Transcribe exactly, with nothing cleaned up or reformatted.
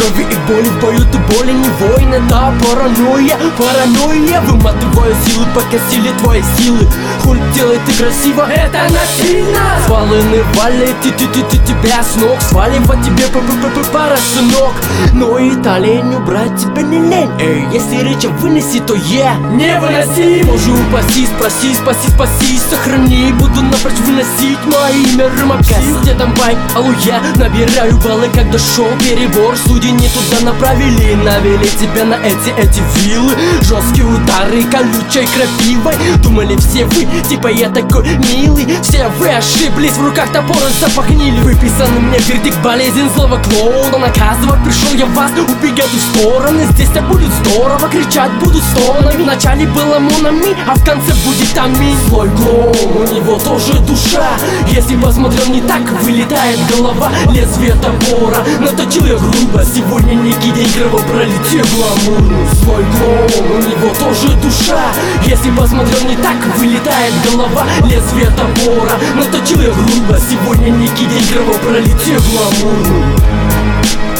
крови и боли в бою, ты боли не воин, это паранойя, паранойя. Выматываю силы, пока силе твои силы. Хуй делай ты красиво, это насильно. Свалены валит, ты, ты, ты, ты, тебя с ног. Сваливать тебе порошок. Но и талень убрать тебя не лень. Эй, если речь вынеси, то я невыносим. Боже, упаси, спроси, спаси, спаси, сохрани. Буду напрочь выносить мое имя рымоказ. Где там байк, алло, я набираю баллы, как дошел перебор. Судьи не туда направили, навели тебя на эти, эти виллы. Жесткие удары колючей крапивой. Думали все вы, типа я такой милый. Все вы ошиблись, в руках топоры запахнили. Выписанный мне вердикт болезнен злого клоуна. Наказывать пришел я вас, убегать в стороны. Здесь так будет здорово, кричать буду стонами. Вначале было монами, а в конце будет аминь. Злой клоун, у него тоже душа. Если посмотрел не так, вылетает голова. Лезвие топора, наточил я грубо. Сегодня некий день кровопролития гламурный. Злой клоун, у него тоже душа. Если посмотрел не так, вылетает голова. Лезвие топора, наточил я грубо. Сегодня некий день кровопролития гламурный.